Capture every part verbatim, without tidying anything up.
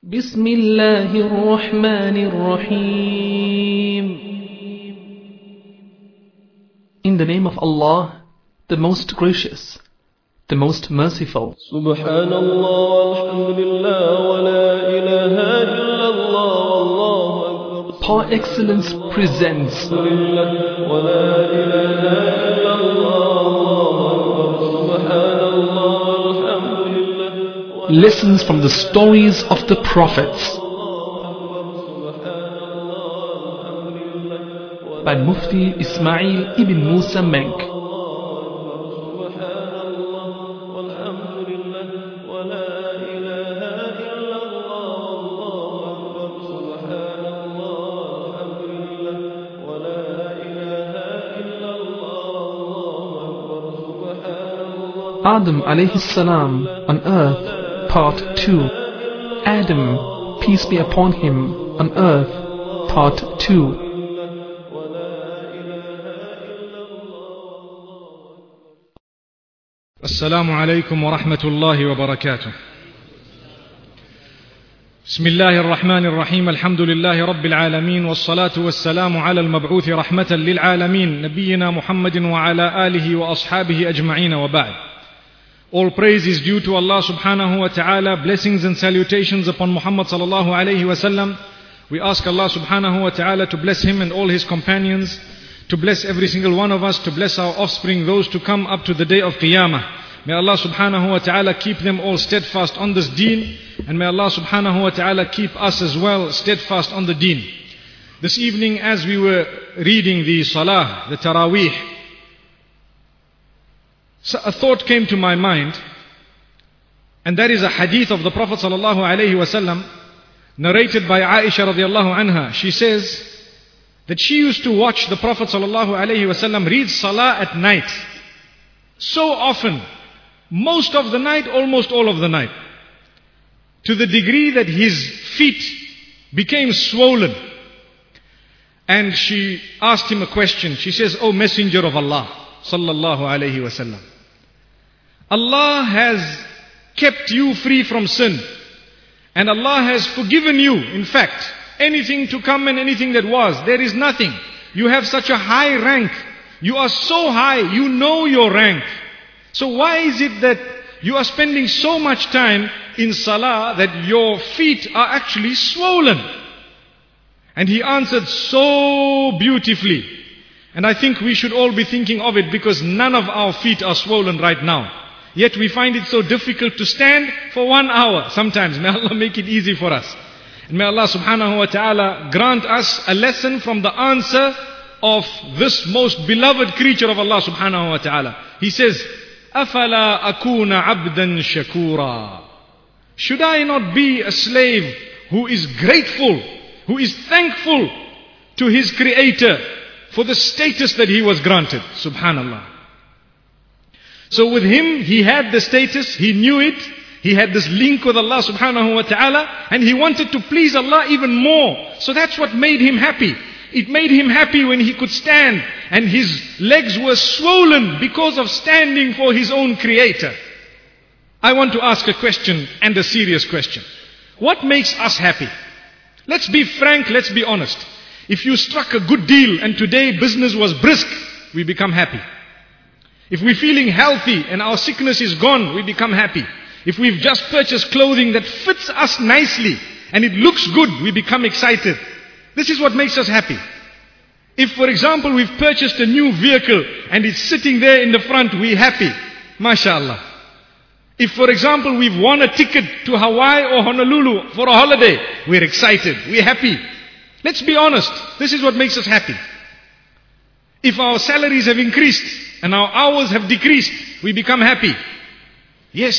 بسم الله الرحمن الرحيم. In the name of Allah, the most gracious, the most merciful. سبحان الله والحمد لله ولا إله إلا الله والله أكبر. Par excellence presents ولا إله إلا الله والله أكبر. سبحان الله والحمد لله. lessons from the stories of the prophets by Mufti Ismail ibn Musa Menk. Adam alayhi salam on earth, part two. Adam, peace be upon him, on earth, part two. السلام عليكم ورحمة الله وبركاته. بسم الله الرحمن الرحيم. الحمد لله رب العالمين، والصلاة والسلام على المبعوث رحمة للعالمين نبينا محمد وعلى آله وأصحابه أجمعين وبعد. All praise is due to Allah subhanahu wa ta'ala. Blessings and salutations upon Muhammad sallallahu alayhi wa sallam. We ask Allah subhanahu wa ta'ala to bless him and all his companions, to bless every single one of us, to bless our offspring, those to come up to the day of Qiyamah. May Allah subhanahu wa ta'ala keep them all steadfast on this deen, and may Allah subhanahu wa ta'ala keep us as well steadfast on the deen. This evening, as we were reading the salah, the taraweeh, so a thought came to my mind, and that is a hadith of the Prophet sallallahu alaihi wasallam, narrated by Aisha radiallahu anha. She says that she used to watch the Prophet sallallahu alaihi wasallam read salah at night, so often, most of the night, almost all of the night, to the degree that his feet became swollen. And she asked him a question. She says, "O Messenger of Allah sallallahu alaihi wasallam, Allah has kept you free from sin, and Allah has forgiven you, in fact, anything to come and anything that was. There is nothing. You have such a high rank. You are so high. You know your rank. So why is it that you are spending so much time in salah that your feet are actually swollen?" And he answered so beautifully. And I think we should all be thinking of it, because none of our feet are swollen right now. Yet we find it so difficult to stand for one hour sometimes. May Allah make it easy for us. And may Allah subhanahu wa ta'ala grant us a lesson from the answer of this most beloved creature of Allah subhanahu wa ta'ala. He says, "Afala akuna abdan shakura." Should I not be a slave who is grateful, who is thankful to his creator for the status that he was granted? Subhanallah. So with him, he had the status, he knew it, he had this link with Allah subhanahu wa ta'ala, and he wanted to please Allah even more. So that's what made him happy. It made him happy when he could stand, and his legs were swollen because of standing for his own creator. I want to ask a question, and a serious question. What makes us happy? Let's be frank, let's be honest. If you struck a good deal and today business was brisk, we become happy. If we're feeling healthy and our sickness is gone, we become happy. If we've just purchased clothing that fits us nicely and it looks good, we become excited. This is what makes us happy. If, for example, we've purchased a new vehicle and it's sitting there in the front, we're happy. MashaAllah. If, for example, we've won a ticket to Hawaii or Honolulu for a holiday, we're excited, we're happy. Let's be honest, this is what makes us happy. If our salaries have increased and our hours have decreased, we become happy. Yes.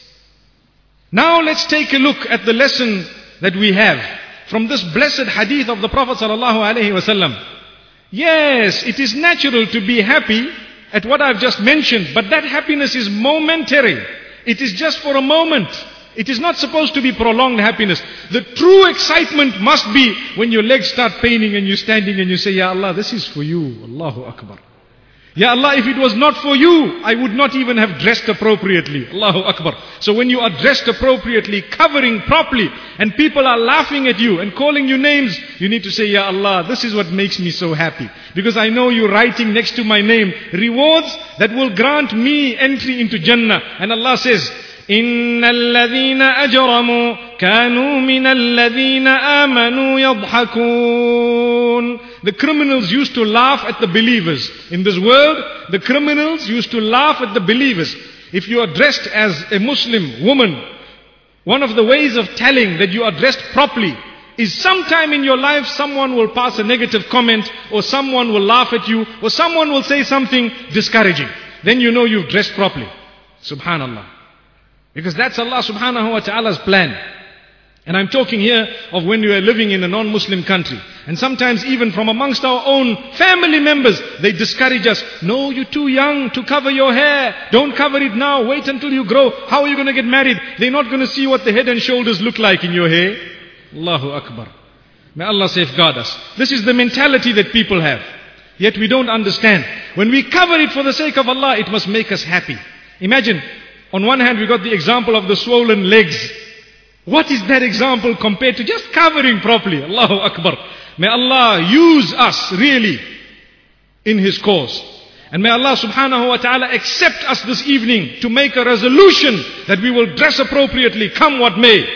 Now let's take a look at the lesson that we have from this blessed hadith of the Prophet sallallahu alaihi wasallam. Yes, it is natural to be happy at what I've just mentioned, but that happiness is momentary. It is just for a moment. It is not supposed to be prolonged happiness. The true excitement must be when your legs start paining and you're standing and you say, "Ya Allah, this is for you." Allahu Akbar. Ya Allah, if it was not for you, I would not even have dressed appropriately. Allahu Akbar. So when you are dressed appropriately, covering properly, and people are laughing at you and calling you names, you need to say, Ya Allah, this is what makes me so happy. Because I know you're writing next to my name rewards that will grant me entry into Jannah. And Allah says, إِنَّ الَّذِينَ أَجْرَمُوا كَانُوا مِنَ الَّذِينَ آمَنُوا يَضْحَكُونَ. The criminals used to laugh at the believers. In this world, the criminals used to laugh at the believers. If you are dressed as a Muslim woman, one of the ways of telling that you are dressed properly is sometime in your life someone will pass a negative comment, or someone will laugh at you, or someone will say something discouraging. Then you know you've dressed properly. Subhanallah. Because that's Allah subhanahu wa ta'ala's plan. And I'm talking here of when we are living in a non-Muslim country. And sometimes even from amongst our own family members, they discourage us. No, you're too young to cover your hair. Don't cover it now. Wait until you grow. How are you going to get married? They're not going to see what the head and shoulders look like in your hair. Allahu Akbar. May Allah safeguard us. This is the mentality that people have. Yet we don't understand. When we cover it for the sake of Allah, it must make us happy. Imagine, on one hand we got the example of the swollen legs. What is that example compared to just covering properly? Allahu Akbar. May Allah use us really in His cause. And may Allah subhanahu wa ta'ala accept us this evening to make a resolution that we will dress appropriately, come what may.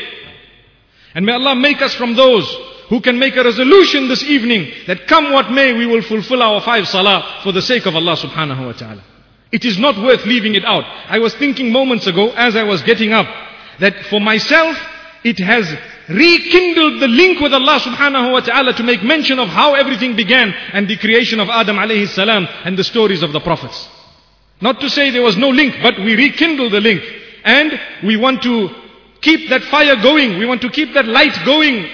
And may Allah make us from those who can make a resolution this evening that come what may, we will fulfill our five salah for the sake of Allah subhanahu wa ta'ala. It is not worth leaving it out. I was thinking moments ago as I was getting up that for myself, it has rekindled the link with Allah subhanahu wa ta'ala to make mention of how everything began and the creation of Adam alayhi salam and the stories of the prophets. Not to say there was no link, but we rekindled the link. And we want to keep that fire going. We want to keep that light going.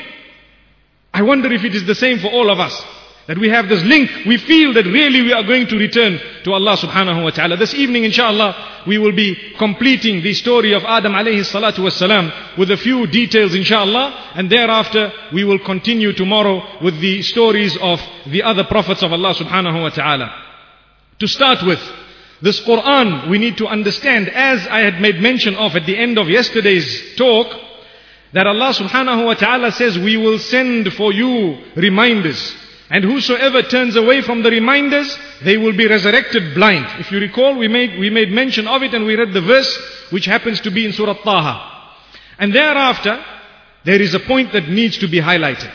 I wonder if it is the same for all of us. That we have this link. We feel that really we are going to return to Allah subhanahu wa ta'ala. This evening, inshallah, we will be completing the story of Adam alayhi salatu wasalam with a few details, inshallah. And thereafter, we will continue tomorrow with the stories of the other prophets of Allah subhanahu wa ta'ala. To start with, this Quran, we need to understand, as I had made mention of at the end of yesterday's talk, that Allah subhanahu wa ta'ala says, we will send for you reminders. And whosoever turns away from the reminders, they will be resurrected blind. If you recall, we made, we made mention of it and we read the verse which happens to be in Surah Taha. And thereafter, there is a point that needs to be highlighted.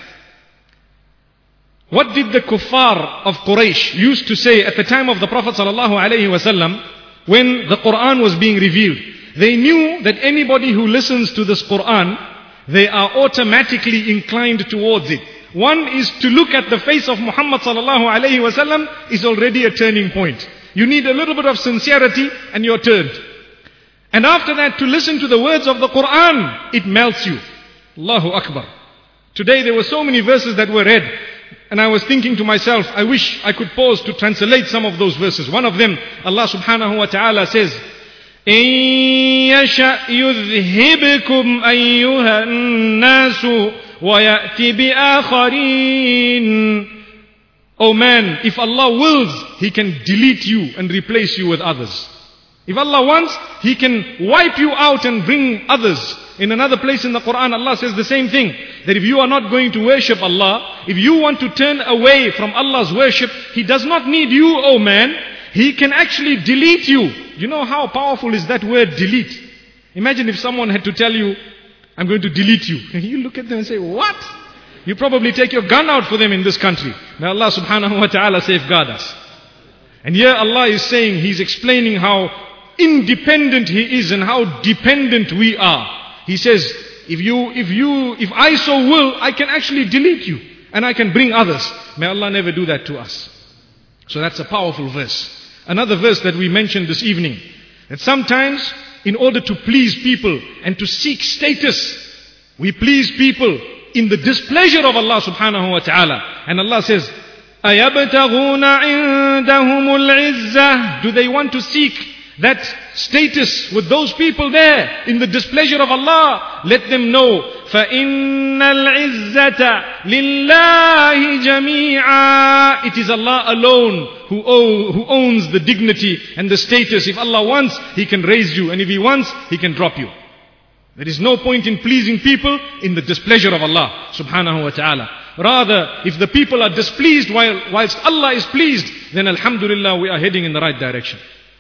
What did the kuffar of Quraysh used to say at the time of the Prophet sallallahu alaihi wasallam when the Quran was being revealed? They knew that anybody who listens to this Quran, they are automatically inclined towards it. One is to look at the face of Muhammad sallallahu alaihi wasallam is already a turning point. You need a little bit of sincerity and you're turned. And after that, to listen to the words of the Quran, it melts you. Allahu Akbar. Today there were so many verses that were read, and I was thinking to myself, I wish I could pause to translate some of those verses. One of them, Allah subhanahu wa ta'ala says, إِن يَشَأْ يُذْهِبْكُمْ أَيُّهَا النَّاسُ وَيَأْتِ بِآخَرِينَ. Oh man, if Allah wills, He can delete you and replace you with others. If Allah wants, He can wipe you out and bring others. In another place in the Quran, Allah says the same thing. That if you are not going to worship Allah, if you want to turn away from Allah's worship, He does not need you, oh man. He can actually delete you. You know how powerful is that word, delete? Imagine if someone had to tell you, I'm going to delete you. And you look at them and say, what? You probably take your gun out for them in this country. May Allah subhanahu wa ta'ala safeguard us. And here Allah is saying, He's explaining how independent He is and how dependent we are. He says, if you, if you, if I so will, I can actually delete you and I can bring others. May Allah never do that to us. So that's a powerful verse. Another verse that we mentioned this evening, that sometimes in order to please people and to seek status, we please people in the displeasure of Allah subhanahu wa ta'ala. And Allah says, أَيَبْتَغُونَ عِنْدَهُمُ الْعِزَّةِ. Do they want to seek that status with those people there in the displeasure of Allah, let them know, فَإِنَّ الْعِزَّةَ لِلَّهِ جَمِيعًا. It is Allah alone who, owe, who owns the dignity and the status. If Allah wants, He can raise you, and if He wants, He can drop you. There is no point in pleasing people in the displeasure of Allah subhanahu wa ta'ala. Rather, if the people are displeased while, whilst Allah is pleased, then alhamdulillah we are heading in the right direction.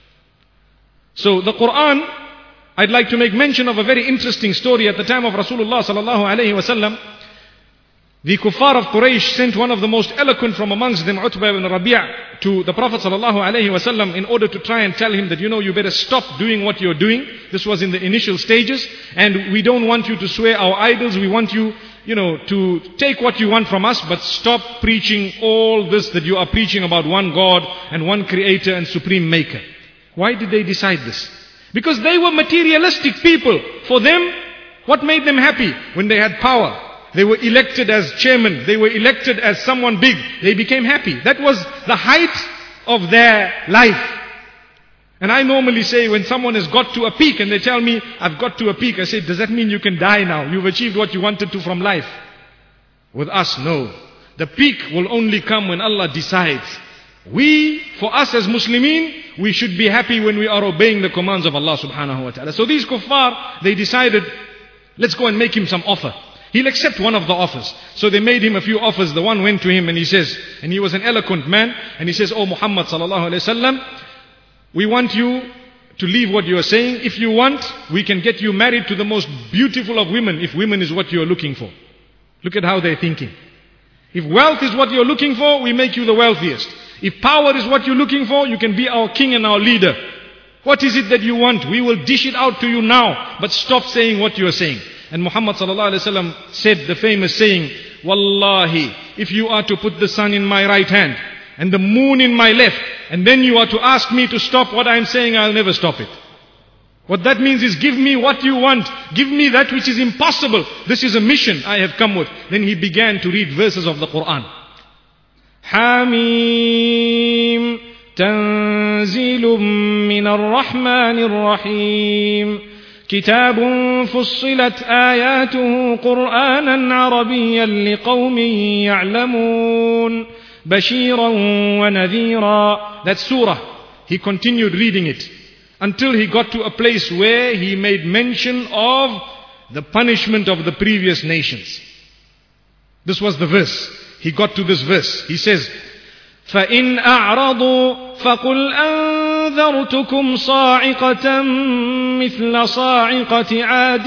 So the Quran, I'd like to make mention of a very interesting story. At the time of Rasulullah sallallahu alayhi wasallam, the kuffar of Quraysh sent one of the most eloquent from amongst them, Utbah ibn Rabi', to the Prophet sallallahu alayhi wasallam in order to try and tell him that, you know, you better stop doing what you're doing. This was in the initial stages, and we don't want you to swear our idols. We want you, you know, to take what you want from us, but stop preaching all this that you are preaching about one God and one Creator and Supreme Maker. Why did they decide this? Because they were materialistic people. For them, what made them happy? When they had power. They were elected as chairman. They were elected as someone big. They became happy. That was the height of their life. And I normally say, when someone has got to a peak and they tell me, I've got to a peak, I say, does that mean you can die now? You've achieved what you wanted to from life. With us, no. The peak will only come when Allah decides. We, for us as Muslimin, we should be happy when we are obeying the commands of Allah subhanahu wa ta'ala. So these kuffar, they decided, let's go and make him some offer. He'll accept one of the offers. So they made him a few offers. The one went to him and he says, and he was an eloquent man, and he says, oh Muhammad sallallahu alayhi wa sallam, we want you to leave what you are saying. If you want, we can get you married to the most beautiful of women, if women is what you are looking for. Look at how they're thinking. If wealth is what you're looking for, we make you the wealthiest. If power is what you're looking for, you can be our king and our leader. What is it that you want? We will dish it out to you now, but stop saying what you are saying. And Muhammad sallallahu alaihi wasallam said the famous saying, Wallahi, if you are to put the sun in my right hand and the moon in my left, and then you are to ask me to stop what I am saying, I'll never stop it. What that means is, give me what you want. Give me that which is impossible. This is a mission I have come with. Then he began to read verses of the Quran. حميم تنزيل من الرحمن الرحيم كتاب فصلت آياته قرآنا عربيا لقوم يعلمون بشيرا ونذيرا. That surah, he continued reading it until he got to a place where he made mention of the punishment of the previous nations. This was the verse. He got to this verse. He says, فَإِنْ أَعْرَضُوا فَقُلْ أَنذَرْتُكُمْ صَاعِقَةً مِثْلَ صَاعِقَةِ عَادٍ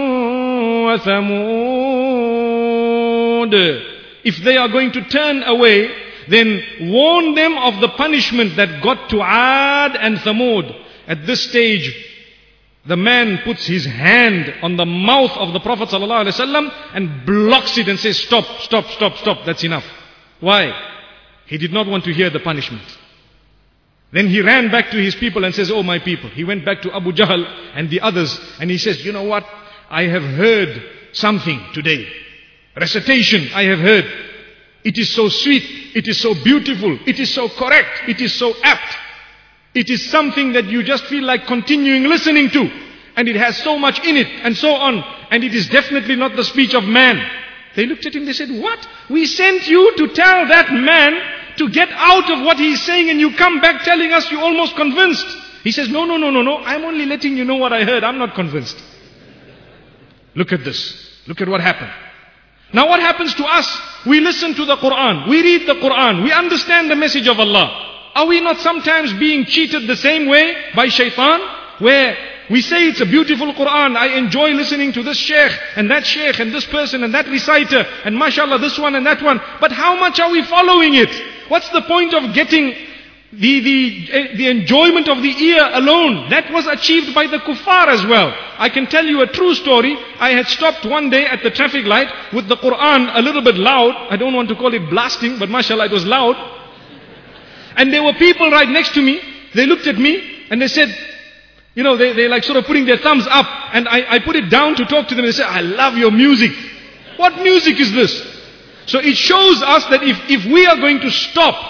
وَثَمُودٍ. If they are going to turn away, then warn them of the punishment that got to Ad and Thamud. At this stage, the man puts his hand on the mouth of the Prophet ﷺ and blocks it and says, stop, stop, stop, stop, that's enough. Why? He did not want to hear the punishment. Then he ran back to his people and says, oh my people. He went back to Abu Jahl and the others and he says, you know what? I have heard something today. Recitation I have heard. It is so sweet. It is so beautiful. It is so correct. It is so apt. It is something that you just feel like continuing listening to. And it has so much in it and so on. And it is definitely not the speech of man. They looked at him, they said, what? We sent you to tell that man to get out of what he's saying, and you come back telling us you're almost convinced. He says, no, no, no, no, no. I'm only letting you know what I heard. I'm not convinced. Look at this. Look at what happened. Now what happens to us? We listen to the Quran. We read the Quran. We understand the message of Allah. Are we not sometimes being cheated the same way by shaitan? Where we say it's a beautiful Quran, I enjoy listening to this sheikh and that sheikh and this person and that reciter and mashallah this one and that one. But how much are we following it? What's the point of getting the, the, the enjoyment of the ear alone? That was achieved by the kuffar as well. I can tell you a true story. I had stopped one day at the traffic light with the Quran a little bit loud. I don't want to call it blasting, but mashallah it was loud. And there were people right next to me. They looked at me and they said, you know, they, they like sort of putting their thumbs up. And I, I put it down to talk to them. They said, I love your music. What music is this? So it shows us that if, if we are going to stop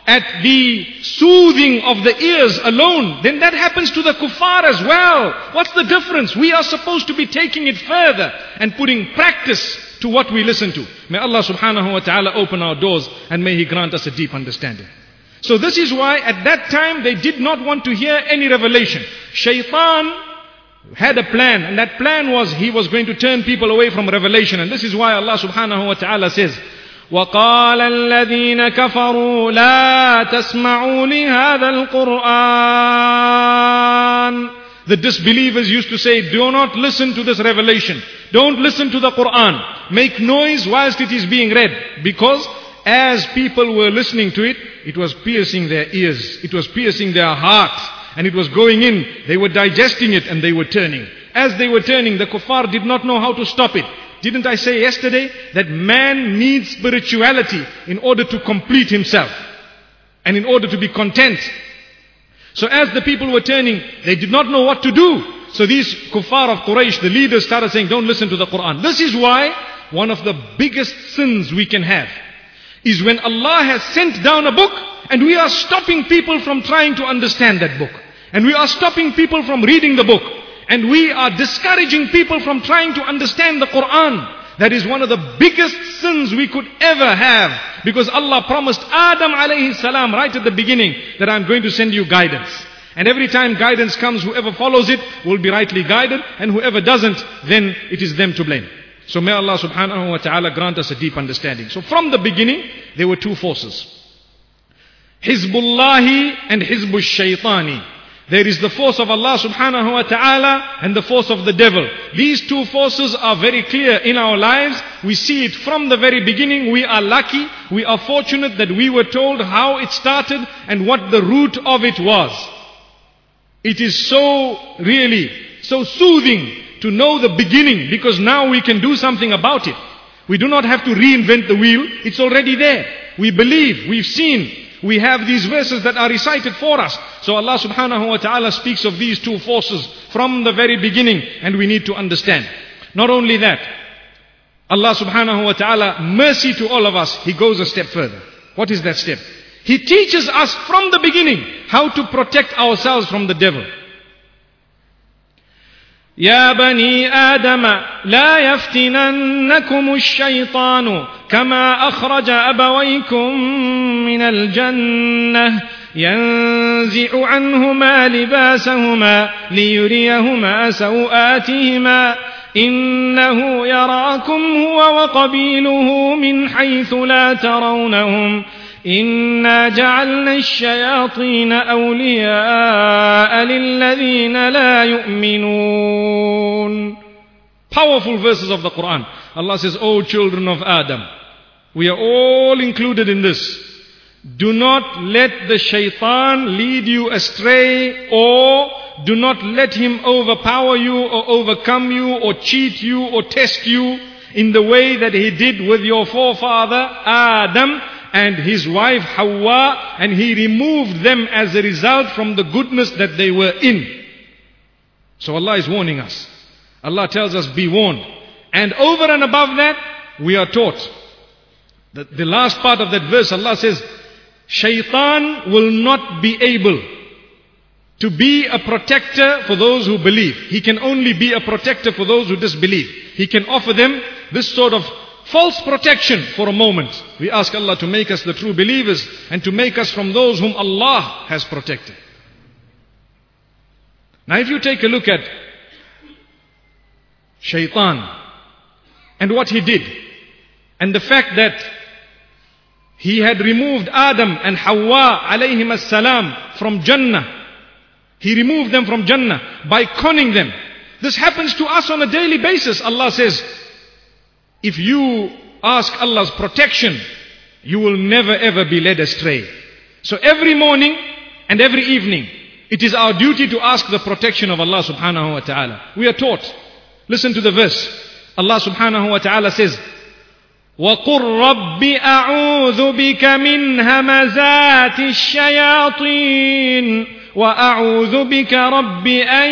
at the soothing of the ears alone, then that happens to the kuffar as well. What's the difference? We are supposed to be taking it further and putting practice to what we listen to. May Allah subhanahu wa ta'ala open our doors and may He grant us a deep understanding. So this is why at that time they did not want to hear any revelation. Shaitan had a plan, and that plan was he was going to turn people away from revelation. And this is why Allah subhanahu wa ta'ala says, وَقَالَ الَّذِينَ كَفَرُوا لَا تَسْمَعُوا لِهَذَا الْقُرْآنِ. The disbelievers used to say, do not listen to this revelation. Don't listen to the Qur'an. Make noise whilst it is being read. Because as people were listening to it, it was piercing their ears. It was piercing their hearts. And it was going in. They were digesting it and they were turning. As they were turning, the kuffar did not know how to stop it. Didn't I say yesterday that man needs spirituality in order to complete himself and in order to be content? So as the people were turning, they did not know what to do. So these kuffar of Quraysh, the leaders, started saying, don't listen to the Qur'an. This is why one of the biggest sins we can have is when Allah has sent down a book and we are stopping people from trying to understand that book. And we are stopping people from reading the book. And we are discouraging people from trying to understand the Qur'an. That is one of the biggest sins we could ever have. Because Allah promised Adam alayhi salam right at the beginning that I'm going to send you guidance. And every time guidance comes, whoever follows it will be rightly guided. And whoever doesn't, then it is them to blame. So may Allah subhanahu wa ta'ala grant us a deep understanding. So from the beginning, there were two forces. Hizbullahi and Hizbush Shaitani. There is the force of Allah subhanahu wa ta'ala and the force of the devil. These two forces are very clear in our lives. We see it from the very beginning. We are lucky. We are fortunate that we were told how it started and what the root of it was. It is so really, so soothing to know the beginning, because now we can do something about it. We do not have to reinvent the wheel. It's already there. We believe, we've seen. We have these verses that are recited for us. So Allah subhanahu wa ta'ala speaks of these two forces from the very beginning, and we need to understand. Not only that, Allah subhanahu wa ta'ala, mercy to all of us, He goes a step further. What is that step? He teaches us from the beginning how to protect ourselves from the devil. يا بني آدم لا يفتننكم الشيطان كما أخرج أبويكم من الجنة ينزع عنهما لباسهما ليريهما سوآتهما إنه يراكم هو وقبيله من حيث لا ترونهم إنا جعلنا الشياطين أولياء للذين لا يؤمنون. Powerful verses of the Quran. Allah says, O children of Adam, we are all included in this. Do not let the shaitan lead you astray, or do not let him overpower you or overcome you or cheat you or test you in the way that he did with your forefather Adam and his wife Hawa, and he removed them as a result from the goodness that they were in. So Allah is warning us. Allah tells us, be warned. And over and above that, we are taught. The, the last part of that verse, Allah says, Shaitan will not be able to be a protector for those who believe. He can only be a protector for those who disbelieve. He can offer them this sort of false protection for a moment. We ask Allah to make us the true believers and to make us from those whom Allah has protected. Now if you take a look at Shaitan and what he did, and the fact that he had removed Adam and Hawa alayhim as-salam from Jannah. He removed them from Jannah by conning them. This happens to us on a daily basis. Allah says, if you ask Allah's protection, you will never ever be led astray. So every morning and every evening, it is our duty to ask the protection of Allah subhanahu wa ta'ala. We are taught. Listen to the verse. Allah subhanahu wa ta'ala says, وَقُلْ رَبِّ أَعُوذُ بِكَ مِنْ هَمَزَاتِ الشَّيَاطِينِ وَأَعُوذُ بِكَ رَبِّ أَنْ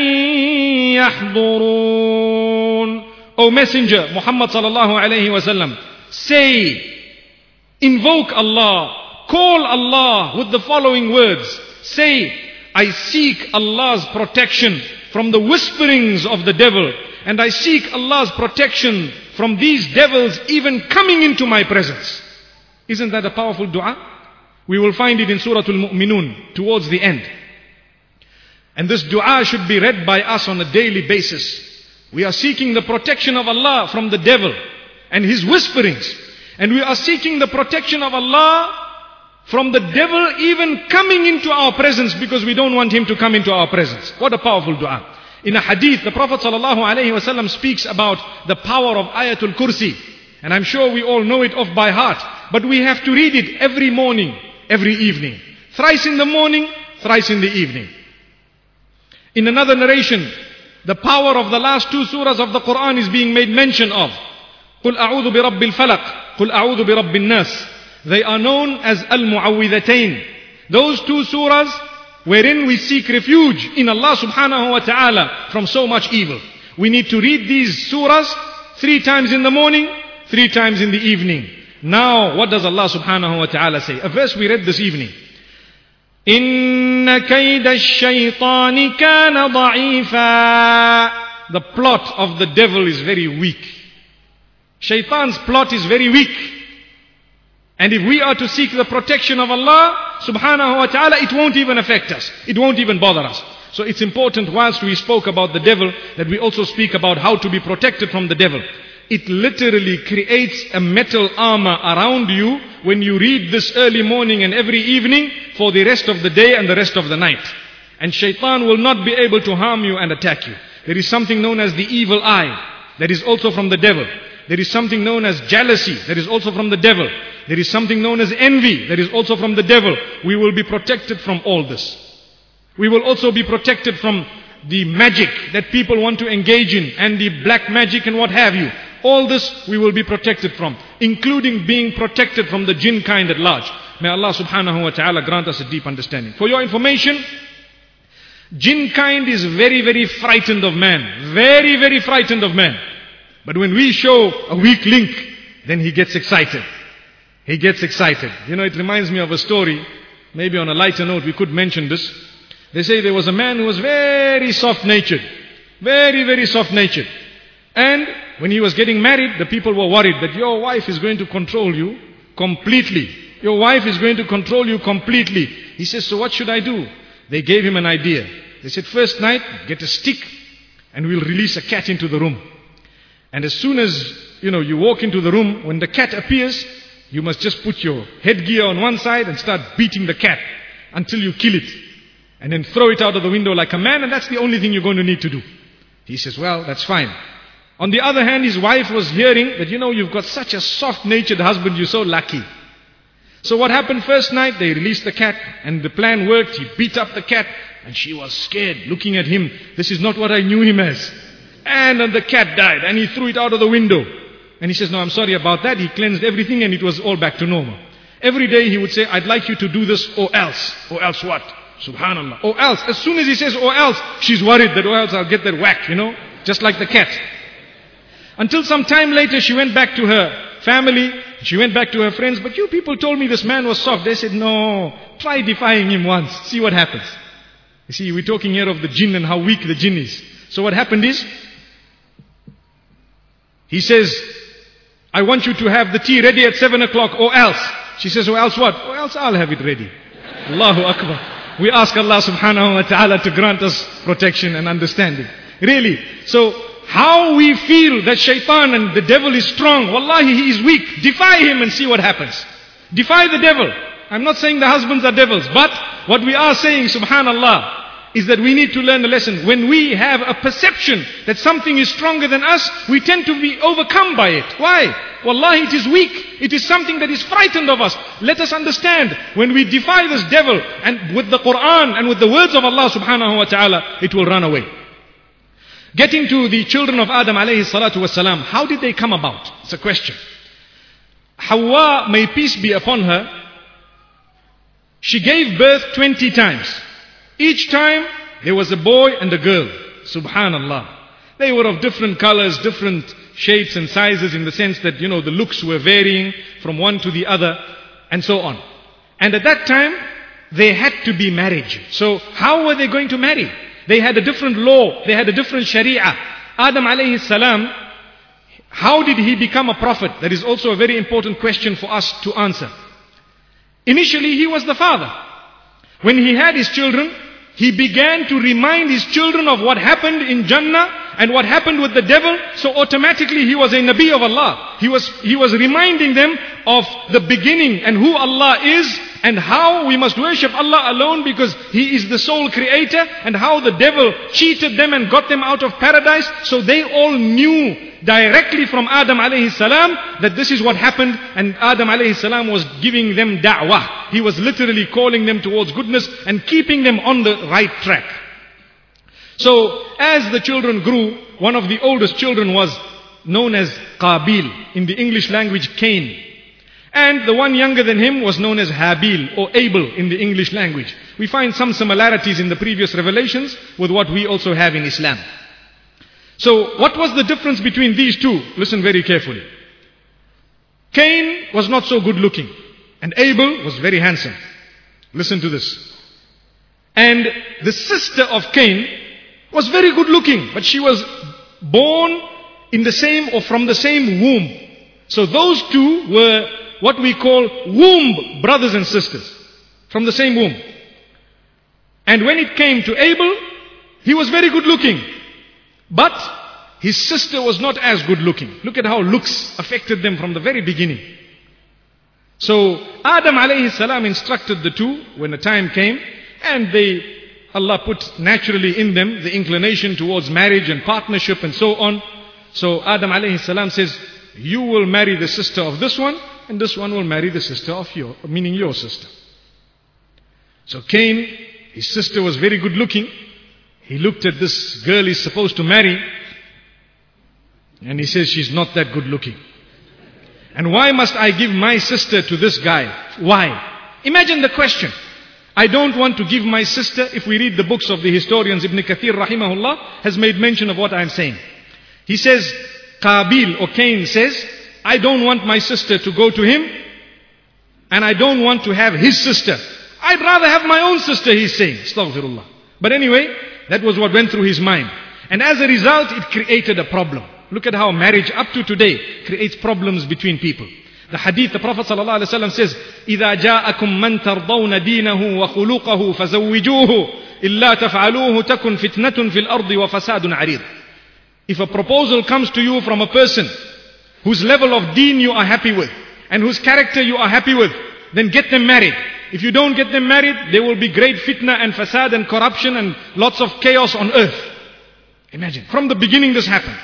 يَحْضُرُونَ. O Messenger Muhammad sallallahu alayhi wa sallam, say, invoke Allah, call Allah with the following words. Say, I seek Allah's protection from the whisperings of the devil, and I seek Allah's protection from these devils even coming into my presence. Isn't that a powerful dua? We will find it in Surah Al-Mu'minun towards the end. And this dua should be read by us on a daily basis. We are seeking the protection of Allah from the devil and his whisperings. And we are seeking the protection of Allah from the devil even coming into our presence, because we don't want him to come into our presence. What a powerful dua. In a hadith, the Prophet ﷺ speaks about the power of Ayatul Kursi. And I'm sure we all know it off by heart. But we have to read it every morning, every evening. Thrice in the morning, thrice in the evening. In another narration, the power of the last two surahs of the Quran is being made mention of. قُلْ أَعُوذُ بِرَبِّ الْفَلَقِ قُلْ أَعُوذُ بِرَبِّ النَّاسِ. They are known as Al-Mu'awwidhatayn. Those two surahs wherein we seek refuge in Allah subhanahu wa ta'ala from so much evil. We need to read these surahs three times in the morning, three times in the evening. Now, what does Allah subhanahu wa ta'ala say? A verse we read this evening. إِنَّ كَيْدَ الشَّيْطَانِ كَانَ ضَعِيفًا. The plot of the devil is very weak. Shaitan's plot is very weak. And if we are to seek the protection of Allah subhanahu wa ta'ala, it won't even affect us. It won't even bother us. So it's important, whilst we spoke about the devil, that we also speak about how to be protected from the devil. It literally creates a metal armor around you when you read this early morning and every evening for the rest of the day and the rest of the night. And shaitan will not be able to harm you and attack you. There is something known as the evil eye. That is also from the devil. There is something known as jealousy. That is also from the devil. There is something known as envy. That is also from the devil. We will be protected from all this. We will also be protected from the magic that people want to engage in, and the black magic and what have you. All this we will be protected from, including being protected from the jinn kind at large. May Allah subhanahu wa ta'ala grant us a deep understanding. For your information, jinn kind is very, very frightened of man. Very, very frightened of man. But when we show a weak link, then he gets excited. He gets excited. You know, it reminds me of a story. Maybe on a lighter note we could mention this. They say there was a man who was very soft-natured. Very, very soft-natured. And when he was getting married, the people were worried that your wife is going to control you completely. Your wife is going to control you completely. He says, so what should I do? They gave him an idea. They said, first night, get a stick and we'll release a cat into the room. And as soon as, you know, you walk into the room, when the cat appears, you must just put your headgear on one side and start beating the cat until you kill it. And then throw it out of the window like a man, and that's the only thing you're going to need to do. He says, well, that's fine. On the other hand, his wife was hearing that, you know, you've got such a soft-natured husband, you're so lucky. So what happened first night? They released the cat, and the plan worked. He beat up the cat, and she was scared, looking at him. This is not what I knew him as. And then the cat died, and he threw it out of the window. And he says, no, I'm sorry about that. He cleansed everything, and it was all back to normal. Every day he would say, I'd like you to do this, or else. Or else what? Subhanallah. Or else. As soon as he says, or else, she's worried that, or else I'll get that whack, you know. Just like the cat. Until some time later, she went back to her family. She went back to her friends. But you people told me this man was soft. They said, no, try defying him once. See what happens. You see, we're talking here of the jinn and how weak the jinn is. So what happened is, he says, I want you to have the tea ready at seven o'clock, or else. She says, or else what? Or else I'll have it ready. Allahu Akbar. We ask Allah subhanahu wa ta'ala to grant us protection and understanding. Really. So, how we feel that shaitan and the devil is strong, wallahi he is weak. Defy him and see what happens. Defy the devil. I'm not saying the husbands are devils, but what we are saying, subhanallah, is that we need to learn a lesson. When we have a perception that something is stronger than us, we tend to be overcome by it. Why? Wallahi, it is weak. It is something that is frightened of us. Let us understand, when we defy this devil, and with the Quran and with the words of Allah subhanahu wa ta'ala, it will run away. Getting to the children of Adam alayhi salatu wasalam, how did they come about? It's a question. Hawa, may peace be upon her, she gave birth twenty times. Each time there was a boy and a girl. Subhanallah. They were of different colors, different shapes and sizes, in the sense that, you know, the looks were varying from one to the other and so on. And at that time, they had to be marriage. So how were they going to marry? They had a different law. They had a different sharia. Adam alayhi salam, how did he become a prophet? That is also a very important question for us to answer. Initially, he was the father. When he had his children, he began to remind his children of what happened in Jannah and what happened with the devil. So automatically he was a Nabi of Allah. He was, he was reminding them of the beginning and who Allah is and how we must worship Allah alone because He is the sole creator, and how the devil cheated them and got them out of paradise. So they all knew directly from Adam alayhi salam that this is what happened, and Adam alayhi salam was giving them da'wah. He was literally calling them towards goodness and keeping them on the right track. So as the children grew, one of the oldest children was known as Qabil, in the English language Cain. And the one younger than him was known as Habil or Abel in the English language. We find some similarities in the previous revelations with what we also have in Islam. So what was the difference between these two? Listen very carefully. Cain was not so good looking, and Abel was very handsome. Listen to this. And the sister of Cain was very good looking, but she was born in the same or from the same womb. So those two were what we call womb brothers and sisters, from the same womb. And when it came to Abel, he was very good looking, but his sister was not as good looking. Look at how looks affected them from the very beginning. So Adam alayhi salam instructed the two when the time came, and they, Allah put naturally in them the inclination towards marriage and partnership and so on. So Adam alayhi salam says, you will marry the sister of this one, and this one will marry the sister of your, meaning your sister. So Cain, his sister was very good looking. He looked at this girl he's supposed to marry, and he says, she's not that good looking. And why must I give my sister to this guy? Why? Imagine the question. I don't want to give my sister. If we read the books of the historians, Ibn Kathir rahimahullah has made mention of what I'm saying. He says, Qabil or Cain says, I don't want my sister to go to him, and I don't want to have his sister. I'd rather have my own sister, he's saying. Astaghfirullah. But anyway, that was what went through his mind. And as a result, it created a problem. Look at how marriage up to today creates problems between people. The hadith, the Prophet ﷺ says, إِذَا جَاءَكُمْ مَنْ تَرْضَوْنَ دِينَهُ وَخُلُقَهُ فَزَوِّجُوهُ إِلَّا تَفْعَلُوهُ تَكُنْ فِتْنَةٌ فِي الْأَرْضِ وَفَسَادٌ عَرِيضٌ. If a proposal comes to you from a person whose level of deen you are happy with, and whose character you are happy with, then get them married. If you don't get them married, there will be great fitna and fasad and corruption and lots of chaos on earth. Imagine, from the beginning this happened.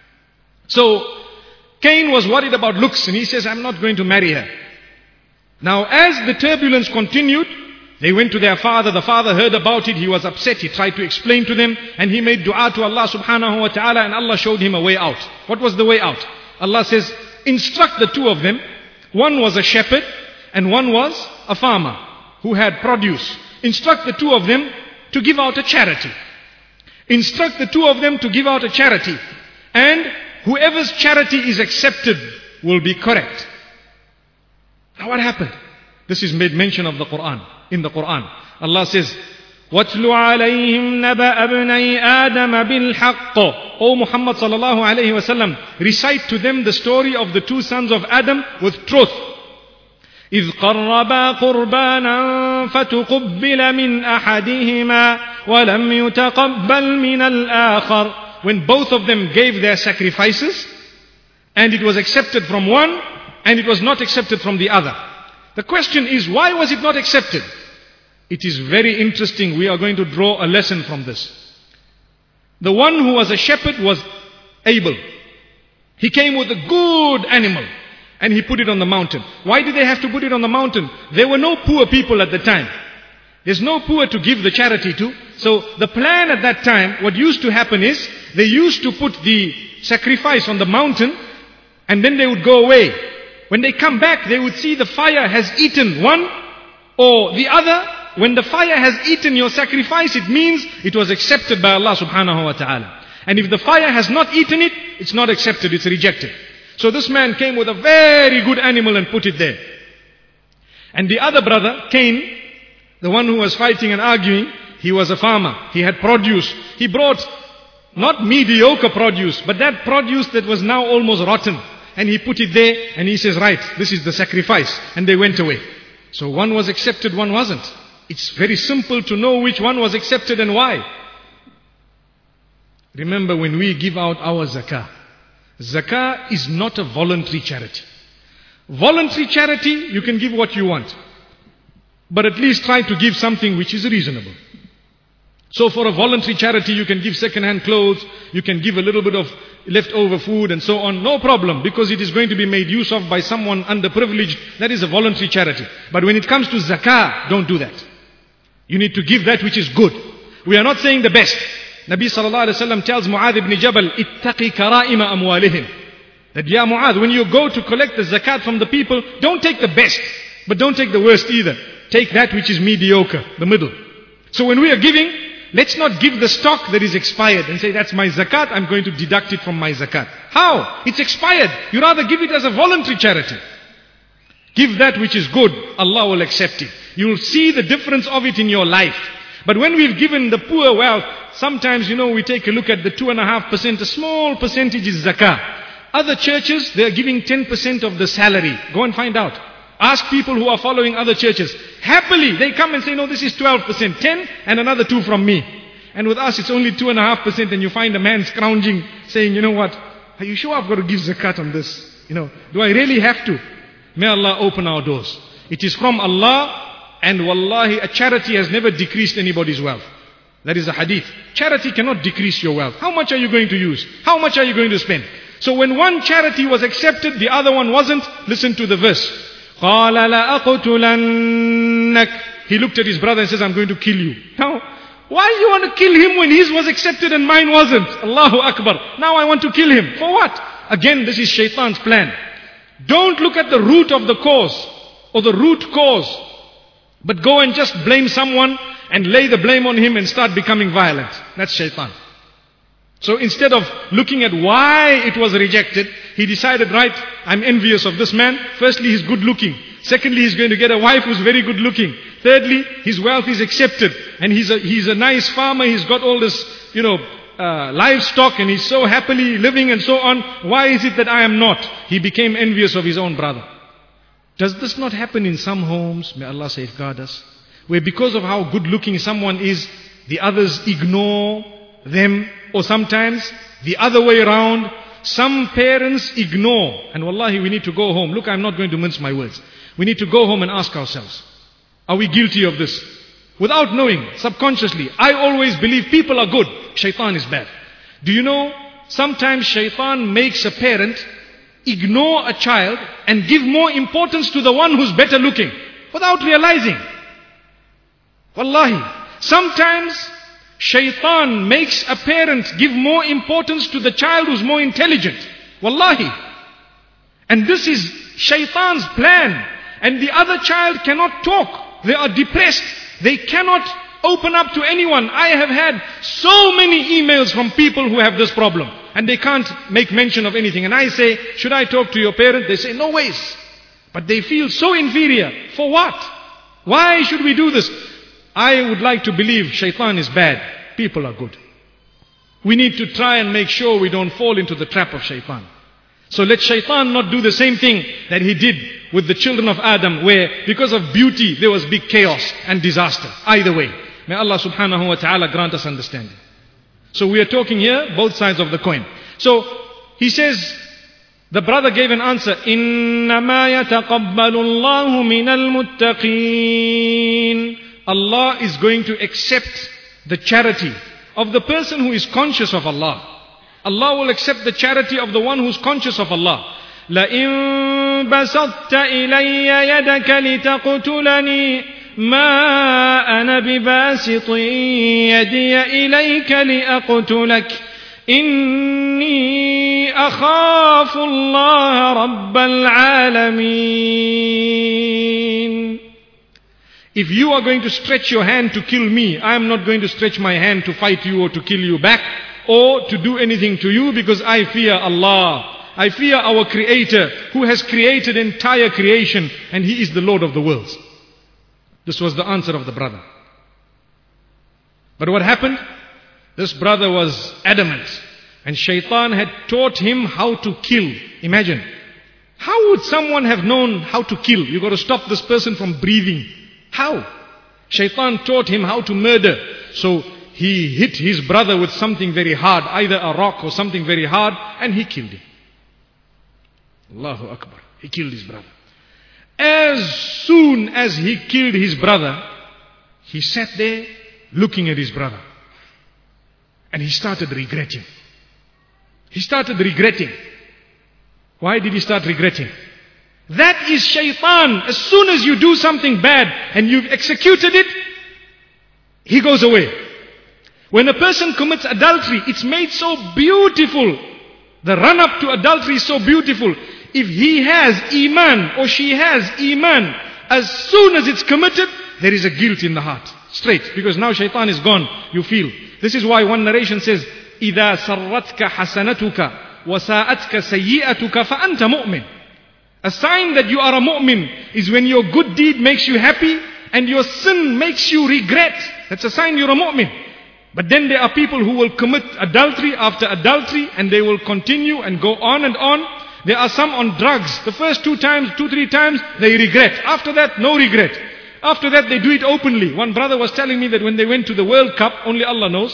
So, Cain was worried about looks, and he says, I'm not going to marry her. Now, as the turbulence continued, they went to their father. The father heard about it. He was upset. He tried to explain to them, and he made dua to Allah subhanahu wa ta'ala, and Allah showed him a way out. What was the way out? Allah says, instruct the two of them. One was a shepherd, and one was a farmer who had produce. Instruct the two of them to give out a charity. Instruct the two of them to give out a charity. And whoever's charity is accepted will be correct. Now what happened? This is made mention of the Quran. In the Quran, Allah says, وَاتْلُ عَلَيْهِمْ نَبَأَ ابْنَيْ آدَمَ بِالْحَقِّ. O Muhammad sallallahu alayhi wa sallam, recite to them the story of the two sons of Adam with truth. إِذْ قَرَّبَا قُرْبَانًا فَتُقُبِّلَ مِنْ أَحَدِهِمَا وَلَمْ يُتَقَبَّلْ مِنَ الْآخَرِ. When both of them gave their sacrifices, and it was accepted from one, and it was not accepted from the other. The question is, why was it not accepted? It is very interesting. We are going to draw a lesson from this. The one who was a shepherd was Abel. He came with a good animal, and he put it on the mountain. Why did they have to put it on the mountain? There were no poor people at the time. There's no poor to give the charity to. So the plan at that time, what used to happen is, they used to put the sacrifice on the mountain, and then they would go away. When they come back, they would see the fire has eaten one or the other. When the fire has eaten your sacrifice, it means it was accepted by Allah subhanahu wa ta'ala. And if the fire has not eaten it, it's not accepted, it's rejected. So this man came with a very good animal and put it there. And the other brother, Cain, the one who was fighting and arguing, he was a farmer. He had produce. He brought not mediocre produce, but that produce that was now almost rotten. And he put it there and he says, right, this is the sacrifice. And they went away. So one was accepted, one wasn't. It's very simple to know which one was accepted and why. Remember, when we give out our zakah, zakah is not a voluntary charity. Voluntary charity, you can give what you want. But at least try to give something which is reasonable. So for a voluntary charity, you can give second-hand clothes, you can give a little bit of leftover food and so on, no problem, because it is going to be made use of by someone underprivileged. That is a voluntary charity. But when it comes to zakah, don't do that. You need to give that which is good. We are not saying the best. Nabi sallallahu alayhi wa sallam tells Mu'adh ibn Jabal, ittaqi kara'ima amwalihim. That, ya Mu'adh, when you go to collect the zakat from the people, don't take the best, but don't take the worst either. Take that which is mediocre, the middle. So when we are giving, let's not give the stock that is expired and say, that's my zakat, I'm going to deduct it from my zakat. How? It's expired. You rather give it as a voluntary charity. Give that which is good, Allah will accept it. You will see the difference of it in your life. But when we've given the poor wealth, sometimes, you know, we take a look at the two and a half percent, a small percentage is zakah. Other churches, they are giving ten percent of the salary. Go and find out. Ask people who are following other churches. Happily, they come and say, no, this is twelve percent, ten and another two from me. And with us, it's only two and a half percent, and you find a man scrounging, saying, you know what, are you sure I've got to give zakat on this? You know, do I really have to? May Allah open our doors. It is from Allah, and wallahi, a charity has never decreased anybody's wealth. That is a hadith. Charity cannot decrease your wealth. How much are you going to use? How much are you going to spend? So when one charity was accepted, the other one wasn't, listen to the verse. قَالَ لَأَقْتُلَنَّكَ. He looked at his brother and says, I'm going to kill you. Now, why do you want to kill him when his was accepted and mine wasn't? Allahu Akbar. Now I want to kill him. For what? Again, this is shaitan's plan. Don't look at the root of the cause or the root cause, but go and just blame someone and lay the blame on him and start becoming violent. That's shaitan. So instead of looking at why it was rejected, he decided, right, I'm envious of this man. Firstly, he's good looking. Secondly, he's going to get a wife who's very good looking. Thirdly, his wealth is accepted. And he's a, he's a nice farmer. He's got all this, you know, uh, livestock, and he's so happily living and so on. Why is it that I am not? He became envious of his own brother. Does this not happen in some homes? May Allah safeguard us. Where because of how good looking someone is, the others ignore them. Or sometimes the other way around, some parents ignore. And wallahi, we need to go home. Look, I'm not going to mince my words. We need to go home and ask ourselves, are we guilty of this? Without knowing, subconsciously, I always believe people are good, shaitan is bad. Do you know, sometimes shaitan makes a parent ignore a child and give more importance to the one who's better looking, without realizing. Wallahi, sometimes shaitan makes a parent give more importance to the child who's more intelligent. Wallahi. And this is shaitan's plan. And the other child cannot talk. They are depressed. They cannot open up to anyone. I have had so many emails from people who have this problem. And they can't make mention of anything. And I say, should I talk to your parent? They say, no ways. But they feel so inferior. For what? Why should we do this? I would like to believe shaitan is bad. People are good. We need to try and make sure we don't fall into the trap of shaitan. So let shaitan not do the same thing that he did with the children of Adam, where because of beauty there was big chaos and disaster. Either way. May Allah subhanahu wa ta'ala grant us understanding. So we are talking here both sides of the coin. So he says, the brother gave an answer, إِنَّمَا يَتَقَبَّلُ اللَّهُ مِنَ الْمُتَّقِينَ. Allah is going to accept the charity of the person who is conscious of Allah. Allah will accept the charity of the one who is conscious of Allah. لَإِن بَسَطْتَ إِلَيَّ يَدَكَ لِتَقْتُلَنِي مَا أَنَا بِبَاسِطٍ يَدِيَ إِلَيْكَ لِأَقْتُلَكَ إِنِّي أَخَافُ اللَّهَ رَبَّ الْعَالَمِينَ. If you are going to stretch your hand to kill me, I am not going to stretch my hand to fight you or to kill you back or to do anything to you, because I fear Allah. I fear our Creator who has created entire creation and He is the Lord of the worlds. This was the answer of the brother. But what happened? This brother was adamant and Shaitan had taught him how to kill. Imagine. How would someone have known how to kill? You got to stop this person from breathing. How? Shaitan taught him how to murder. So he hit his brother with something very hard, either a rock or something very hard, and he killed him. Allahu Akbar. He killed his brother. As soon as he killed his brother, he sat there looking at his brother. And he started regretting. He started regretting. Why did he start regretting? That is Shaitan. As soon as you do something bad and you've executed it, he goes away. When a person commits adultery, it's made so beautiful. The run up to adultery is so beautiful. If he has Iman or she has Iman, as soon as it's committed, there is a guilt in the heart. Straight. Because now Shaitan is gone. You feel. This is why one narration says, إِذَا سَرَّتْكَ حَسَنَتُكَ وَسَاءَتْكَ سَيِّئَتُكَ فَأَنْتَ مُؤْمِنٌ. A sign that you are a mu'min is when your good deed makes you happy and your sin makes you regret. That's a sign you're a mu'min. But then there are people who will commit adultery after adultery and they will continue and go on and on. There are some on drugs. The first two times, two, three times, they regret. After that, no regret. After that, they do it openly. One brother was telling me that when they went to the World Cup, only Allah knows.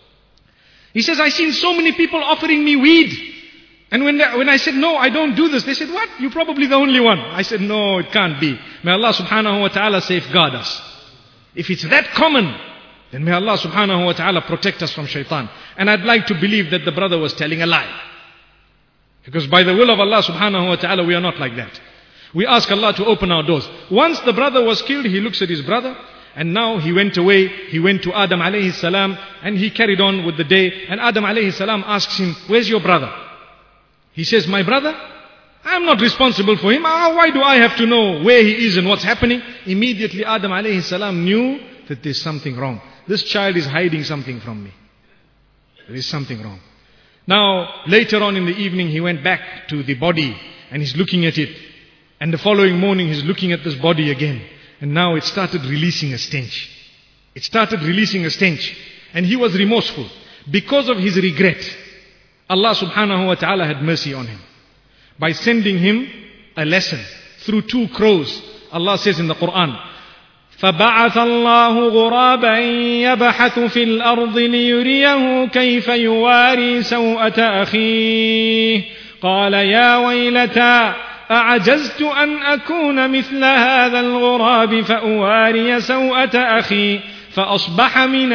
He says, I seen so many people offering me weed. And when, they, when I said, no, I don't do this, they said, what? You're probably the only one. I said, no, it can't be. May Allah subhanahu wa ta'ala safeguard us. If it's that common, then may Allah subhanahu wa ta'ala protect us from shaitan. And I'd like to believe that the brother was telling a lie. Because by the will of Allah subhanahu wa ta'ala, we are not like that. We ask Allah to open our doors. Once the brother was killed, he looks at his brother. And now he went away, he went to Adam alayhi salam, and he carried on with the day. And Adam alayhi salam asks him, where's your brother? He says, my brother? I'm not responsible for him. Why do I have to know where he is and what's happening? Immediately Adam alayhi salam knew that there's something wrong. This child is hiding something from me. There is something wrong. Now, later on in the evening, he went back to the body and he's looking at it. And the following morning, he's looking at this body again. And now it started releasing a stench. It started releasing a stench. And he was remorseful. Because of his regret, Allah subhanahu wa ta'ala had mercy on him. By sending him a lesson through two crows. Allah says in the Quran, فَبَعَثَ اللَّهُ غُرَابًا يَبْحَثُ فِي الْأَرْضِ لِيُرِيَهُ كَيْفَ يُوَارِي سَوْءَةَ أَخِيهِ قَالَ يَا وَيْلَتَا أَعَجَزْتُ أَنْ أَكُونَ مِثْلَ هَذَا الْغُرَابِ فَأُوَارِيَ سَوْءَةَ أَخِي فَأَصْبَحَ مِنَ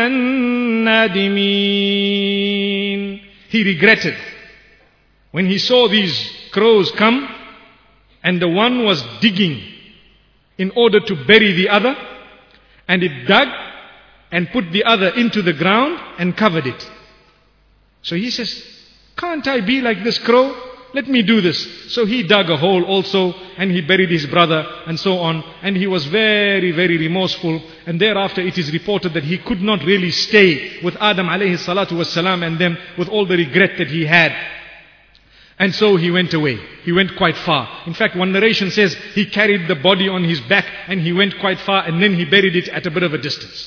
النَّادِمِينَ. He regretted when he saw these crows come and the one was digging in order to bury the other, and it dug and put the other into the ground and covered it. So he says, can't I be like this crow? Let me do this. So he dug a hole also and he buried his brother and so on. And he was very, very remorseful. And thereafter it is reported that he could not really stay with Adam alayhi salatu wassalam and them with all the regret that he had. And so he went away. He went quite far. In fact, one narration says he carried the body on his back and he went quite far and then he buried it at a bit of a distance.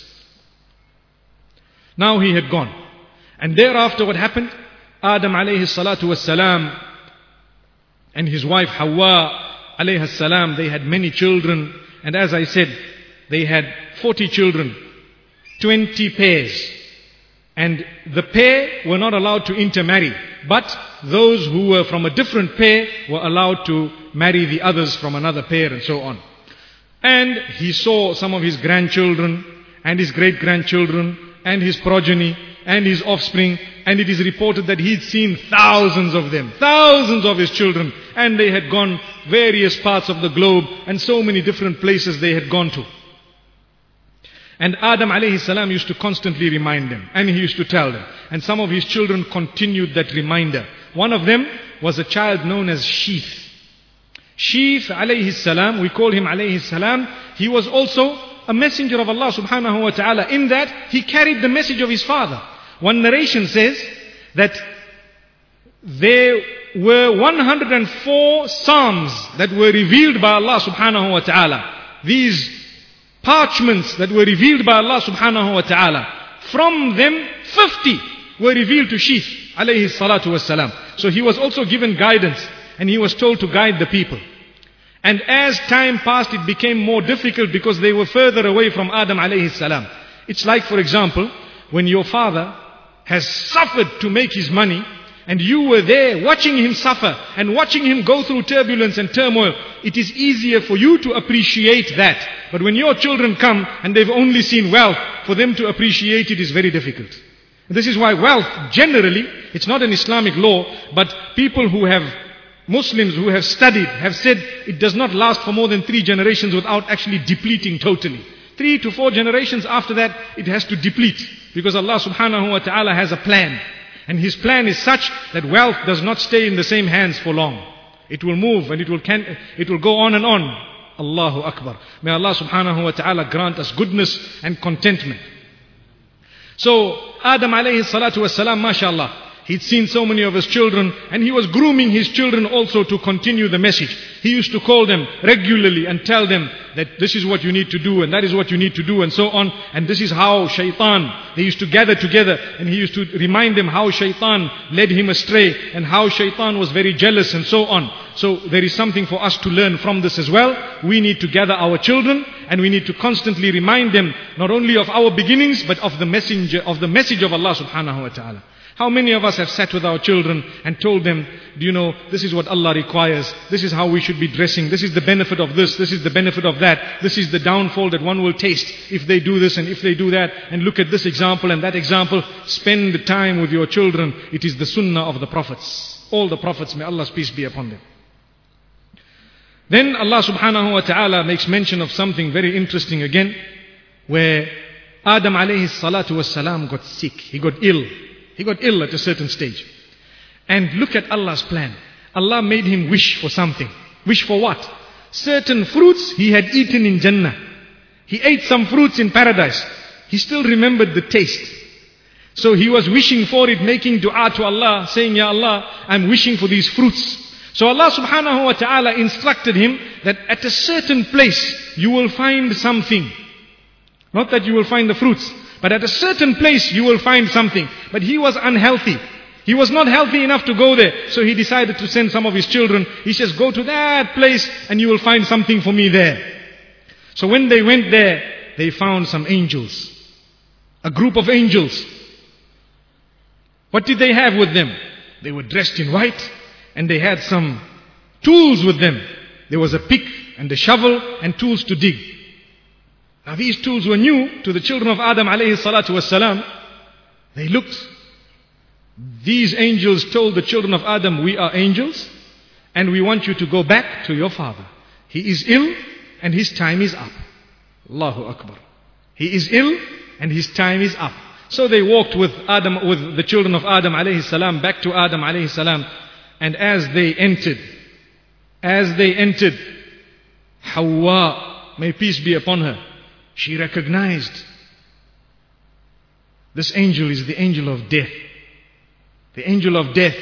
Now he had gone. And thereafter what happened? Adam alayhi salatu wassalam and his wife Hawa alayhi salam, they had many children. And as I said, they had forty children, twenty pairs. And the pair were not allowed to intermarry. But those who were from a different pair were allowed to marry the others from another pair and so on. And he saw some of his grandchildren and his great-grandchildren and his progeny and his offspring. And it is reported that he'd seen thousands of them, thousands of his children. And they had gone various parts of the globe and so many different places they had gone to. And Adam alayhi salam used to constantly remind them. And he used to tell them. And some of his children continued that reminder. One of them was a child known as Sheeth. Sheeth alayhi salam, we call him alayhi salam. He was also a messenger of Allah subhanahu wa ta'ala, in that he carried the message of his father. One narration says that there were one hundred four psalms that were revealed by Allah subhanahu wa ta'ala. These parchments that were revealed by Allah subhanahu wa ta'ala. From them, fifty were revealed to Shith alayhi salatu wassalam. So he was also given guidance and he was told to guide the people. And as time passed, it became more difficult because they were further away from Adam alayhi salam. It's like, for example, when your father has suffered to make his money and you were there watching him suffer and watching him go through turbulence and turmoil, it is easier for you to appreciate that. But when your children come and they've only seen wealth, for them to appreciate it is very difficult. This is why wealth, generally, it's not an Islamic law, but people who have, Muslims who have studied, have said it does not last for more than three generations without actually depleting totally. Three to four generations after that, it has to deplete. Because Allah subhanahu wa ta'ala has a plan. And His plan is such that wealth does not stay in the same hands for long. It will move and it will, can, it will go on and on. Allahu Akbar. May Allah subhanahu wa ta'ala grant us goodness and contentment. So, Adam alayhi salatu wasalam, mashallah, he'd seen so many of his children and he was grooming his children also to continue the message. He used to call them regularly and tell them that this is what you need to do and that is what you need to do and so on. And this is how shaitan, they used to gather together and he used to remind them how shaitan led him astray and how shaitan was very jealous and so on. So there is something for us to learn from this as well. We need to gather our children and we need to constantly remind them not only of our beginnings but of the messenger, of the message of Allah subhanahu wa ta'ala. How many of us have sat with our children and told them, do you know, this is what Allah requires, this is how we should be dressing, this is the benefit of this, this is the benefit of that, this is the downfall that one will taste if they do this and if they do that, and look at this example and that example. Spend time with your children. It is the sunnah of the prophets. All the prophets, may Allah's peace be upon them. Then Allah subhanahu wa ta'ala makes mention of something very interesting again, where Adam alayhi salatu was salam got sick, he got ill. He got ill at a certain stage. And look at Allah's plan. Allah made him wish for something. Wish for what? Certain fruits he had eaten in Jannah. He ate some fruits in paradise. He still remembered the taste. So he was wishing for it, making dua to Allah, saying, Ya Allah, I'm wishing for these fruits. So Allah subhanahu wa ta'ala instructed him that at a certain place you will find something. Not that you will find the fruits, but at a certain place you will find something. But he was unhealthy. He was not healthy enough to go there. So he decided to send some of his children. He says, go to that place and you will find something for me there. So when they went there, they found some angels. A group of angels. What did they have with them? They were dressed in white and they had some tools with them. There was a pick and a shovel and tools to dig. Now these tools were new to the children of Adam alayhi salatu wassalam. They looked. These angels told the children of Adam, we are angels and we want you to go back to your father. He is ill and his time is up. Allahu Akbar. He is ill and his time is up. So they walked with Adam, with the children of Adam alayhi salam back to Adam alayhi salam. And as they entered, as they entered, Hawa, may peace be upon her, she recognized this angel is the angel of death. The angel of death.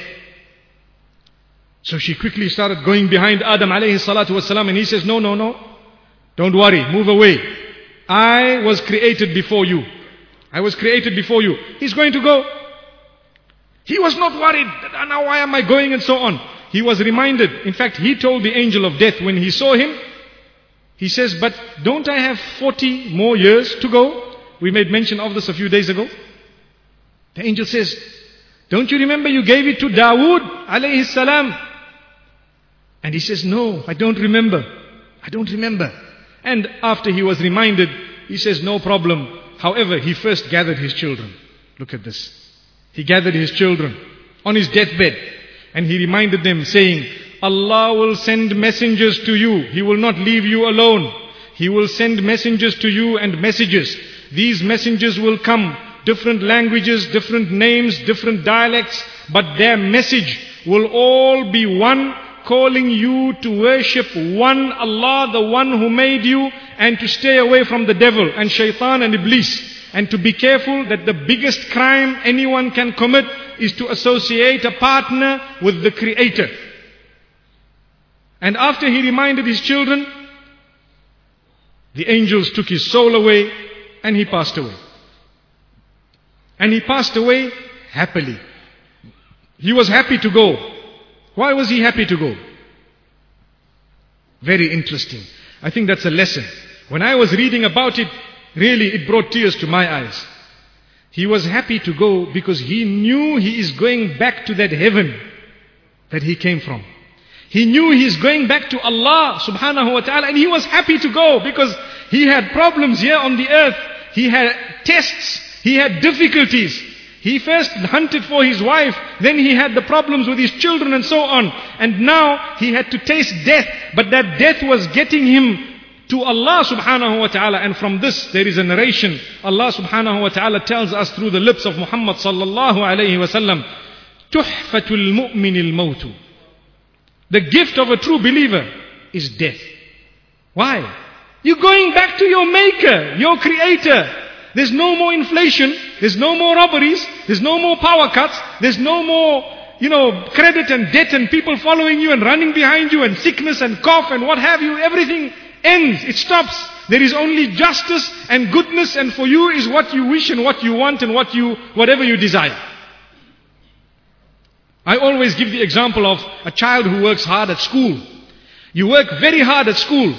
So she quickly started going behind Adam alayhi salatu wasalam and he says, no, no, no. Don't worry, move away. I was created before you. I was created before you. He's going to go. He was not worried. Now why am I going and so on. He was reminded. In fact, he told the angel of death when he saw him, he says, but don't I have forty more years to go? We made mention of this a few days ago. The angel says, don't you remember you gave it to Dawood alayhi salam? And he says, no, I don't remember. I don't remember. And after he was reminded, he says, no problem. However, he first gathered his children. Look at this. He gathered his children on his deathbed. And he reminded them saying, Allah will send messengers to you. He will not leave you alone. He will send messengers to you and messages. These messengers will come. Different languages, different names, different dialects. But their message will all be one, calling you to worship one Allah, the one who made you, and to stay away from the devil and shaitan and iblis. And to be careful that the biggest crime anyone can commit is to associate a partner with the Creator. And after he reminded his children, the angels took his soul away and he passed away. And he passed away happily. He was happy to go. Why was he happy to go? Very interesting. I think that's a lesson. When I was reading about it, really it brought tears to my eyes. He was happy to go because he knew he is going back to that heaven that he came from. He knew he is going back to Allah subhanahu wa ta'ala, and he was happy to go because he had problems here on the earth. He had tests. He had difficulties. He first hunted for his wife, then he had the problems with his children and so on. And now he had to taste death, but that death was getting him to Allah subhanahu wa ta'ala. And from this there is a narration. Allah subhanahu wa ta'ala tells us through the lips of Muhammad sallallahu alayhi wa sallam, tuhfatul mu'minil mawtu. The gift of a true believer is death. Why? You're going back to your maker, your creator. There's no more inflation. There's no more robberies. There's no more power cuts. There's no more, you know, credit and debt and people following you and running behind you and sickness and cough and what have you. Everything ends. It stops. There is only justice and goodness, and for you is what you wish and what you want and what you, whatever you desire. I always give the example of a child who works hard at school. You work very hard at school.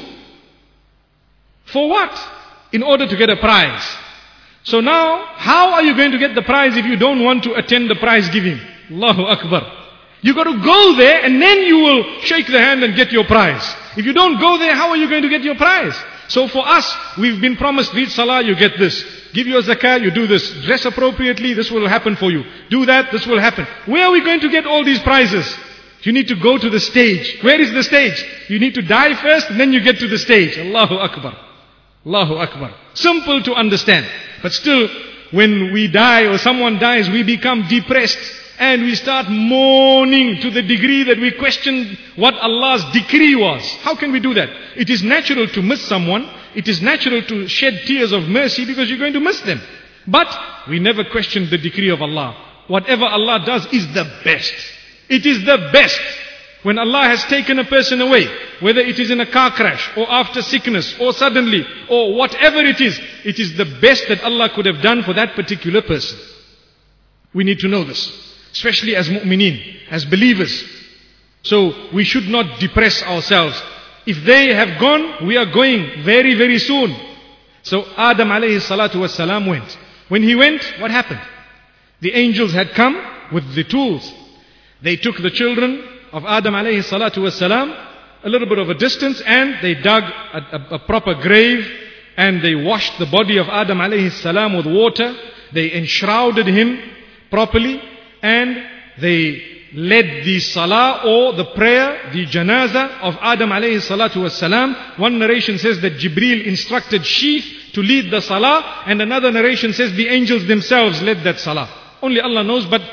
For what? In order to get a prize. So now, how are you going to get the prize if you don't want to attend the prize giving? Allahu Akbar. You got to go there and then you will shake the hand and get your prize. If you don't go there, how are you going to get your prize? So for us, we've been promised, read salah, you get this. Give your zakah, you do this. Dress appropriately, this will happen for you. Do that, this will happen. Where are we going to get all these prizes? You need to go to the stage. Where is the stage? You need to die first and then you get to the stage. Allahu Akbar. Allahu Akbar. Simple to understand. But still, when we die or someone dies, we become depressed and we start mourning to the degree that we question what Allah's decree was. How can we do that? It is natural to miss someone. It is natural to shed tears of mercy because you're going to miss them. But we never question the decree of Allah. Whatever Allah does is the best. It is the best. When Allah has taken a person away, whether it is in a car crash or after sickness or suddenly or whatever it is, it is the best that Allah could have done for that particular person. We need to know this, especially as mu'mineen, as believers. So we should not depress ourselves. If they have gone, we are going very, very soon. So Adam alayhi salatu was salam went. When he went, what happened? The angels had come with the tools. They took the children of Adam alayhi salatu was salam a little bit of a distance and they dug a, a, a proper grave and they washed the body of Adam alayhi salam with water. They enshrouded him properly and they led the salah or the prayer, the janazah of Adam alayhi salatu was salam. One narration says that Jibreel instructed Sheeth to lead the salah, and another narration says the angels themselves led that salah. Only Allah knows, but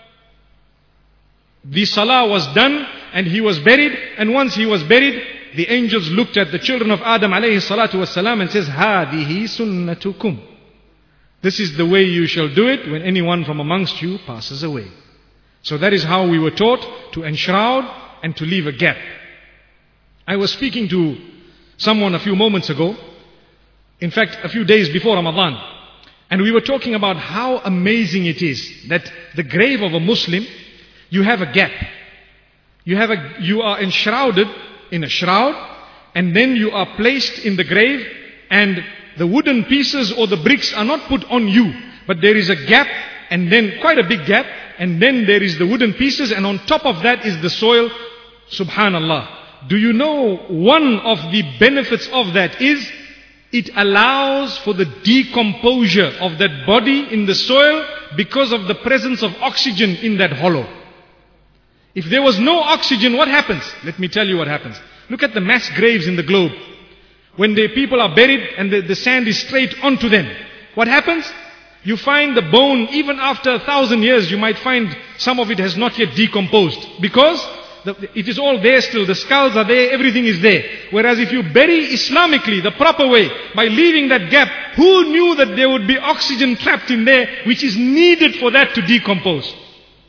the salah was done and he was buried, and once he was buried, the angels looked at the children of Adam alayhi salatu was salam and says, Hadihi sunnatukum. This is the way you shall do it when anyone from amongst you passes away. So that is how we were taught to enshroud and to leave a gap. I was speaking to someone a few moments ago, in fact a few days before Ramadan, and we were talking about how amazing it is that the grave of a Muslim, you have a gap. You have a, you are enshrouded in a shroud, and then you are placed in the grave, and the wooden pieces or the bricks are not put on you, but there is a gap, and then quite a big gap, and then there is the wooden pieces, and on top of that is the soil. Subhanallah. Do you know one of the benefits of that is it allows for the decomposure of that body in the soil because of the presence of oxygen in that hollow. If there was no oxygen, what happens? Let me tell you what happens. Look at the mass graves in the globe. When the people are buried and the, the sand is straight onto them, what happens? You find the bone, even after a thousand years, you might find some of it has not yet decomposed. Because the, it is all there still. The skulls are there, everything is there. Whereas if you bury Islamically, the proper way, by leaving that gap, who knew that there would be oxygen trapped in there, which is needed for that to decompose?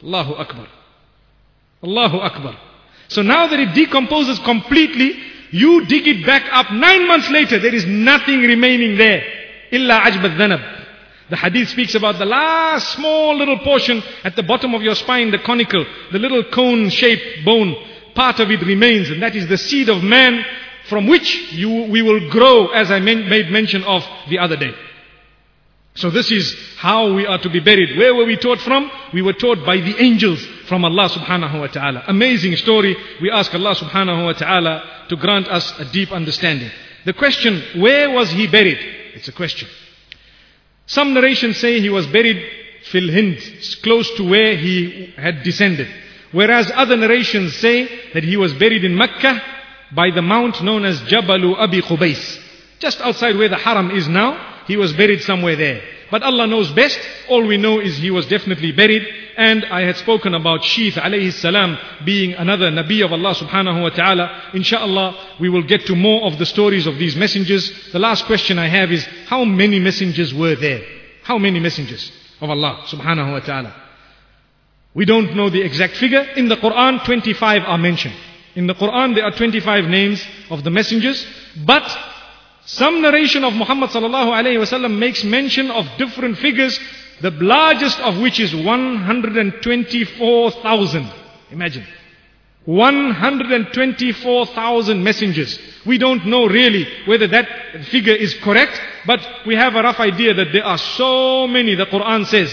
Allahu Akbar. Allahu Akbar. So now that it decomposes completely, you dig it back up nine months later, there is nothing remaining there. Illa ajb al-dhanab. The hadith speaks about the last small little portion at the bottom of your spine, the conical, the little cone-shaped bone, part of it remains, and that is the seed of man from which you, we will grow, as I made mention of the other day. So this is how we are to be buried. Where were we taught from? We were taught by the angels from Allah subhanahu wa ta'ala. Amazing story. We ask Allah subhanahu wa ta'ala to grant us a deep understanding. The question, where was he buried? It's a question. Some narrations say he was buried fil Hind, close to where he had descended. Whereas other narrations say that he was buried in Mecca by the mount known as Jabalu Abi Qubais. Just outside where the Haram is now, he was buried somewhere there. But Allah knows best. All we know is he was definitely buried. And I had spoken about Sheeth alayhi salam being another Nabi of Allah subhanahu wa ta'ala. Insha'Allah, we will get to more of the stories of these messengers. The last question I have is, how many messengers were there? How many messengers of Allah subhanahu wa ta'ala? We don't know the exact figure. In the Quran, twenty-five are mentioned. In the Quran, there are twenty-five names of the messengers. But some narration of Muhammad sallallahu alayhi wasallam makes mention of different figures, the largest of which is one hundred twenty-four thousand. Imagine. one hundred twenty-four thousand messengers. We don't know really whether that figure is correct, but we have a rough idea that there are so many. The Quran says,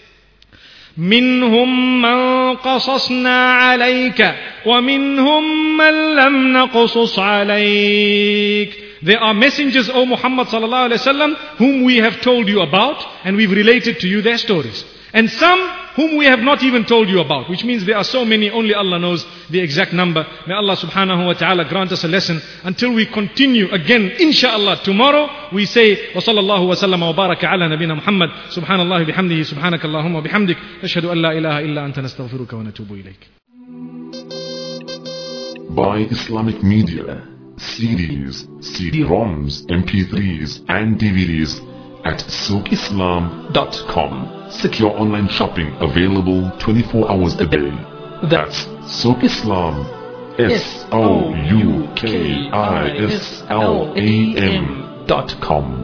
منهم من قصصنا عليك ومنهم من لم نقصص عليك. There are messengers, O Muhammad sallallahu alaihi wasallam, whom we have told you about, and we've related to you their stories. And some whom we have not even told you about, which means there are so many, only Allah knows the exact number. May Allah subhanahu wa ta'ala grant us a lesson until we continue again, inshaAllah. Tomorrow we say, wa sallallahu wa sallam wa baraka ala nabina Muhammad, subhanallah bihamdihi, subhanakallahumma bihamdik, ashhadu an la ilaha illa anta nastaghfiruka wa natubu ilayk. By Islamic Media, C Ds, C D ROMs, M P threes and D V Ds at souk islam dot com. Secure online shopping available twenty-four hours a day. That's Souk Islam, S O U K I S L A M dot com.